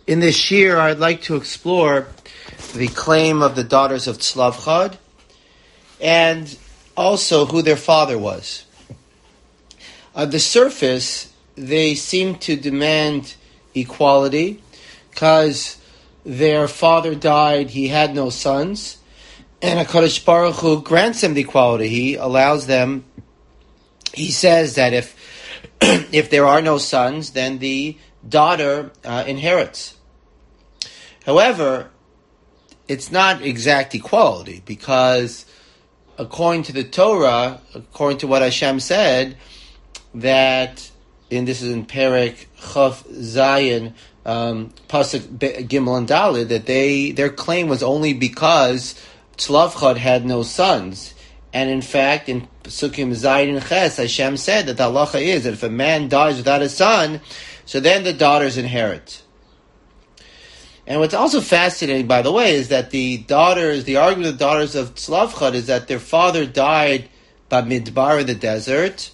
In this year, I'd like to explore the claim of the daughters of Tzlavchad and also who their father was. On the surface, they seem to demand equality because their father died, he had no sons, and HaKadosh Baruch Hu grants them the equality. He allows them, he says that if there are no sons, then the daughter inherits. However, it's not exact equality because according to the Torah, according to what Hashem said, that, and this is in Perek Chaf Zayin, Pasuk Gimel and Daled, that their claim was only because Tzlavchad had no sons. And in fact, in Pasukim Zayin and Ches, Hashem said that the halacha is that if a man dies without a son, so then the daughters inherit. And what's also fascinating, by the way, is that the argument of the daughters of Tzlavchad is that their father died by Midbar in the desert,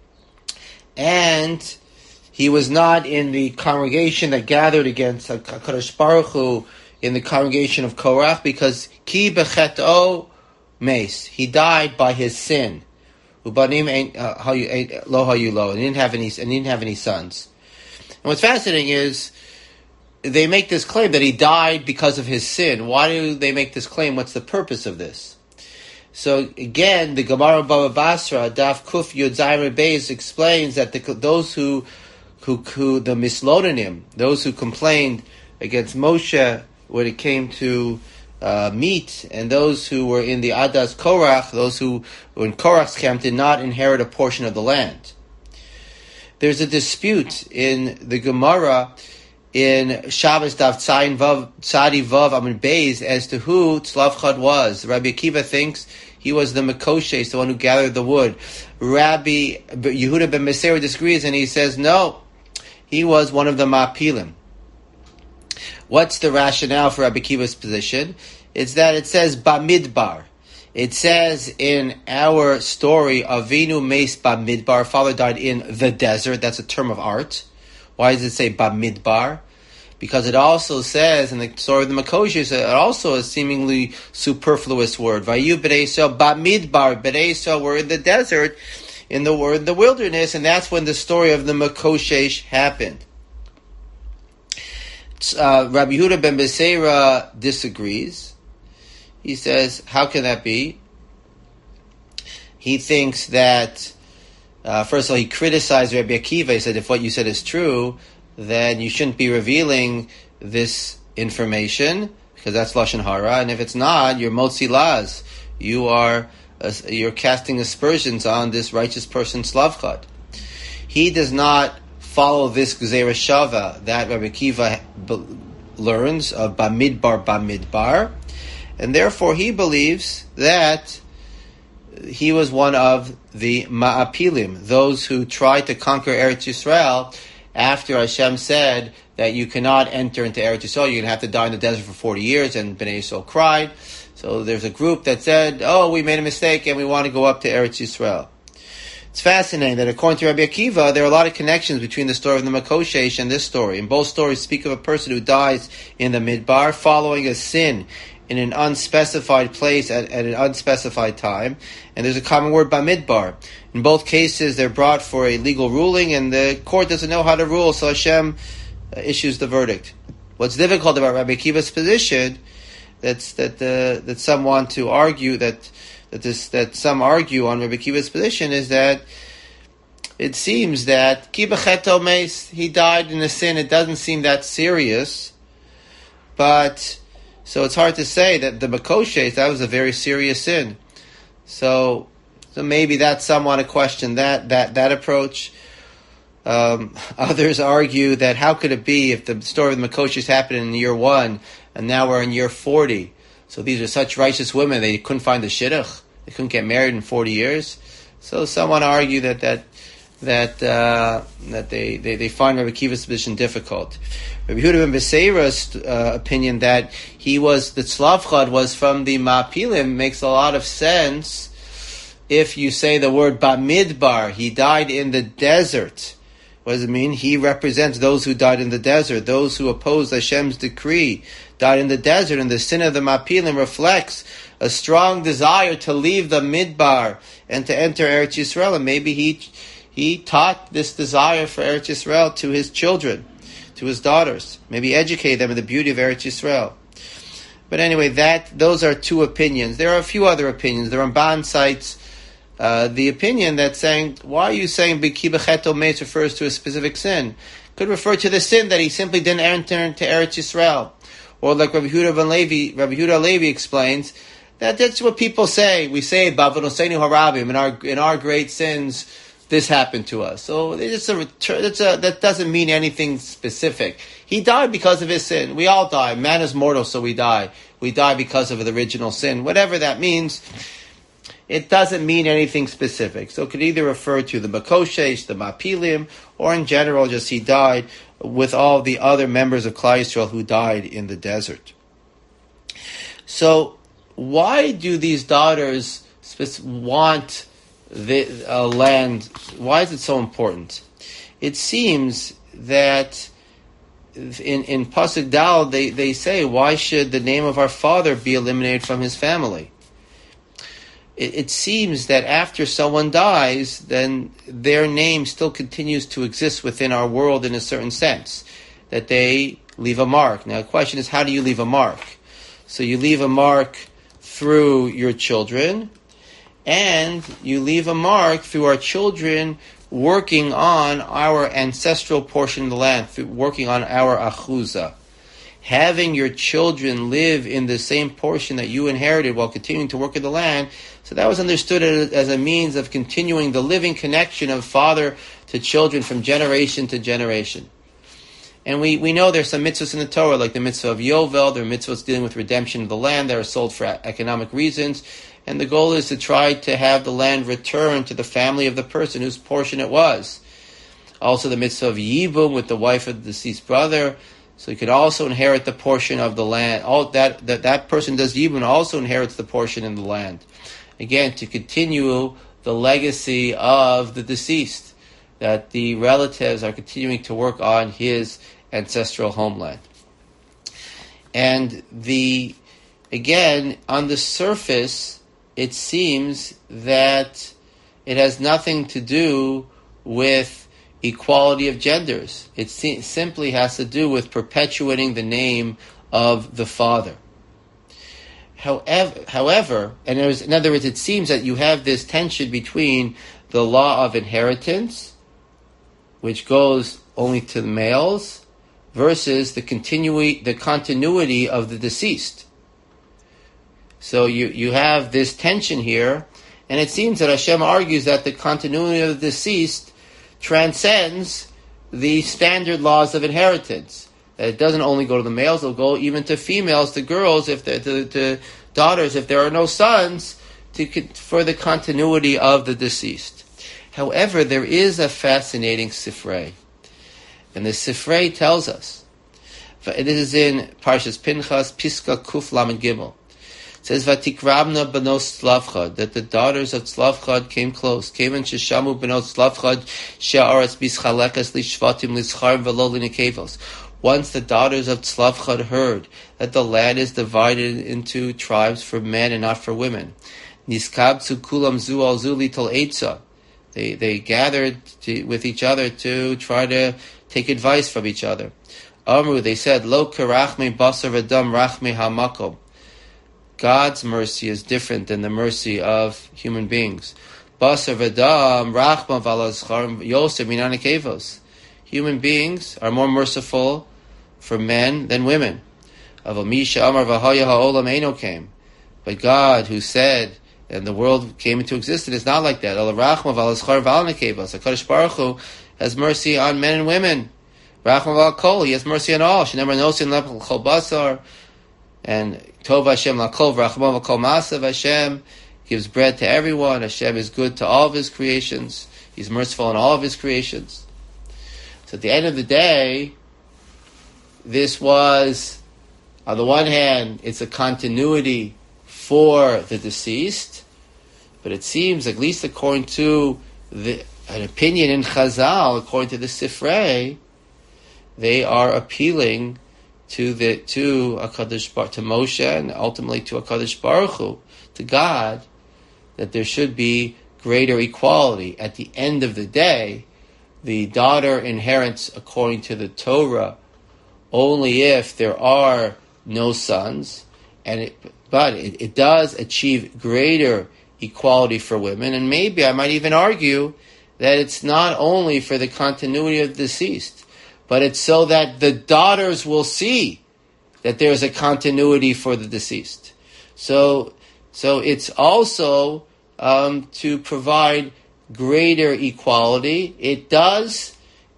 and he was not in the congregation that gathered against HaKadosh Baruch Hu in the congregation of Korach, because Ki Bechet'o Meis, he died by his sin. Ubanim ain't lo hayu lo, and he didn't have any sons. And what's fascinating is they make this claim that he died because of his sin. Why do they make this claim? What's the purpose of this? So again, the Gemara Baba Basra, Daf Kuf Yud Zayin Beis, explains that those who the Mislodanim, those who complained against Moshe when it came to meat, and those who were in the Adas Korach, those who were in Korach's camp, did not inherit a portion of the land. There's a dispute in the Gemara in Shabbos Daf Tzadi Vav Amin Beis as to who Tzlavchad was. Rabbi Akiva thinks he was the Mekoshes, the one who gathered the wood. Rabbi Yehuda ben Meseira disagrees, and he says no, he was one of the Ma'apilim. What's the rationale for Rabbi Akiva's position? It's that it says Bamidbar. It says in our story, Avinu Meis Bamidbar, father died in the desert. That's a term of art. Why does it say Bamidbar? Because it also says in the story of the Makoshes, it also a seemingly superfluous word. Vayu B'nai Yisrael Bamidbar. B'nai Yisrael were in the desert, in the wilderness, and that's when the story of the Makoshesh happened. Rabbi Yehuda ben Beseira disagrees. He says, how can that be? He thinks that, first of all, he criticized Rabbi Akiva. He said, if what you said is true, then you shouldn't be revealing this information, because that's Lashon Hara, and if it's not, you're Motzi Laz. You're casting aspersions on this righteous person, Tzlavchad. He does not follow this Gezerah Shava that Rabbi Akiva learns of Bamidbar, and therefore he believes that he was one of the Ma'apilim, those who tried to conquer Eretz Yisrael after Hashem said that you cannot enter into Eretz Yisrael, you're going to have to die in the desert for 40 years, and Bnei Yisrael cried. So there's a group that said, we made a mistake and we want to go up to Eretz Yisrael. It's fascinating that according to Rabbi Akiva, there are a lot of connections between the story of the Makoshesh and this story. And both stories speak of a person who dies in the Midbar following a sin in an unspecified place at an unspecified time. And there's a common word, Bamidbar. In both cases, they're brought for a legal ruling, and the court doesn't know how to rule, so Hashem issues the verdict. What's difficult about Rabbi Akiva's position, that some want to argue that some argue on Rabbi Akiva's position, is that it seems that Ki Bechet'o Meis, he died in a sin. It doesn't seem that serious, but so it's hard to say that the Makoshes, that was a very serious sin. So maybe that some want to question that approach. Others argue that how could it be if the story of the Makoshes happened in year 1 and now we're in year 40? So these are such righteous women, they couldn't find the shidduch. They couldn't get married in 40 years. So someone argue that they find Rabbi Akiva's position difficult. Rabbi Yehuda ben Beseira's opinion that the Tzlavchad was from the Ma'apilim makes a lot of sense if you say the word Bamidbar, he died in the desert. What does it mean? He represents those who died in the desert, those who opposed Hashem's decree, died in the desert, and the sin of the Mapilim reflects a strong desire to leave the Midbar and to enter Eretz Yisrael. And maybe he taught this desire for Eretz Yisrael to his children, to his daughters. Maybe educate them in the beauty of Eretz Yisrael. But anyway, those are two opinions. There are a few other opinions. The Ramban cites the opinion that's saying, why are you saying B'ki b'chet omeis refers to a specific sin? Could refer to the sin that he simply didn't enter into Eretz Yisrael. Or like Rabbi Yehuda Levi explains, that's what people say. We say, Bavanoseinu harabim, in our great sins, this happened to us. So that doesn't mean anything specific. He died because of his sin. We all die. Man is mortal, so we die. We die because of the original sin. Whatever that means, it doesn't mean anything specific. So it could either refer to the Makoshesh, the Mapilim, or in general, just he died with all the other members of Klal Yisrael who died in the desert. So, why do these daughters want the land? Why is it so important? It seems that in Pasuk Dal they say, why should the name of our father be eliminated from his family? It seems that after someone dies, then their name still continues to exist within our world in a certain sense, that they leave a mark. Now the question is, how do you leave a mark? So you leave a mark through your children, and you leave a mark through our children working on our ancestral portion of the land, through working on our achuza. Having your children live in the same portion that you inherited while continuing to work in the land, so that was understood as a means of continuing the living connection of father to children from generation to generation. And we know there's some mitzvahs in the Torah, like the mitzvah of Yovel, there are mitzvahs dealing with redemption of the land that are sold for economic reasons, and the goal is to try to have the land return to the family of the person whose portion it was. Also the mitzvah of Yibum with the wife of the deceased brother, so you could also inherit the portion of the land. All that person does Yibum also inherits the portion in the land. Again, to continue the legacy of the deceased, that the relatives are continuing to work on his ancestral homeland. And again, on the surface, it seems that it has nothing to do with equality of genders. It simply has to do with perpetuating the name of the father. However, and in other words, it seems that you have this tension between the law of inheritance, which goes only to the males, versus the continuity of the deceased. So you have this tension here, and it seems that Hashem argues that the continuity of the deceased transcends the standard laws of inheritance. That it doesn't only go to the males, it'll go even to females, to girls, to daughters, if there are no sons, for the continuity of the deceased. However, there is a fascinating sifrei. And the sifrei tells us, it is in Parshas Pinchas, Piska Kuf Lamed Gimel. It says, Vatikrabna benos Tzlavchad, that the daughters of Tzlavchad came close. Kevan sheshamu benos Tzlavchad, she'aretz bischalekas lishvatim lischarim v'lo linikevos. Once the daughters of Tzlavchad heard that the land is divided into tribes for men and not for women, Niskabtsu kulam zu al zu lital eitza. They gathered with each other to try to take advice from each other. Amru, they said, Lo karachme basar v'dam rachme hamakom. God's mercy is different than the mercy of human beings. Basar v'dam rachma v'alazchar yosef minanikevos. Human beings are more merciful for men than women. Avamisha amar v'haya ha'olam eino came. But God, who said, and the world came into existence, is not like that. Rachma v'alazchar v'alnikevos. HaKadosh Baruch Hu has mercy on men and women. Rachma v'alkol, He has mercy on all. Shenemar nosin lepel chol basar. And Tov Hashem lakol v'rachma v'kol masav. Hashem gives bread to everyone. Hashem is good to all of His creations. He's merciful in all of His creations. So at the end of the day, this was, on the one hand, it's a continuity for the deceased, but it seems, at least according to an opinion in Chazal, according to the Sifrei, they are appealing to HaKadosh Baruch, to Moshe, and ultimately to HaKadosh Baruch Hu, to God, that there should be greater equality. At the end of the day, the daughter inherits according to the Torah only if there are no sons, but it does achieve greater equality for women, and maybe I might even argue that it's not only for the continuity of the deceased, but it's so that the daughters will see that there's a continuity for the deceased. So it's also to provide greater equality. It does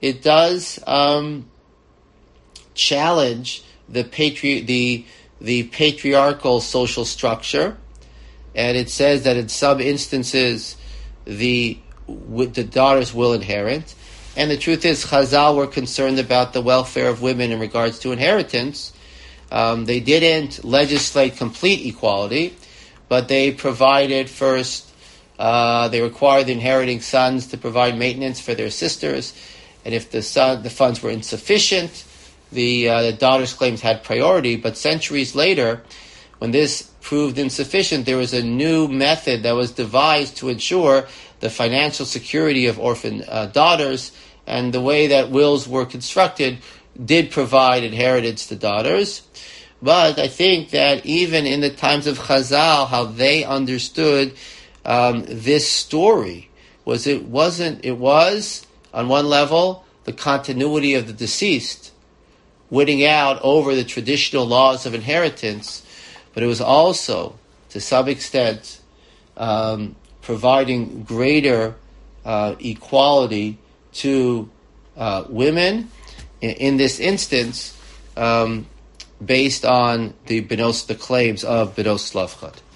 challenge the patriarchal social structure, and it says that in some instances the daughters will inherit. And the truth is, Chazal were concerned about the welfare of women in regards to inheritance. They didn't legislate complete equality, but they provided first. They required the inheriting sons to provide maintenance for their sisters, and if the funds were insufficient, the daughters' claims had priority. But centuries later, when this proved insufficient, there was a new method that was devised to ensure the financial security of orphan daughters, and the way that wills were constructed did provide inheritance to daughters. But I think that even in the times of Chazal, how they understood this story was on one level the continuity of the deceased winning out over the traditional laws of inheritance, but it was also, to some extent, providing greater equality to women, in this instance, based on the claims of Benos Slavchad.